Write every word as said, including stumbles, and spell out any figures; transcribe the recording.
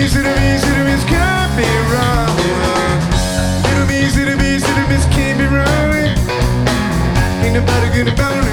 little miss, little miss can't be wrong. Little miss, little miss, little miss can't be wrong. Ain't nobody gonna bound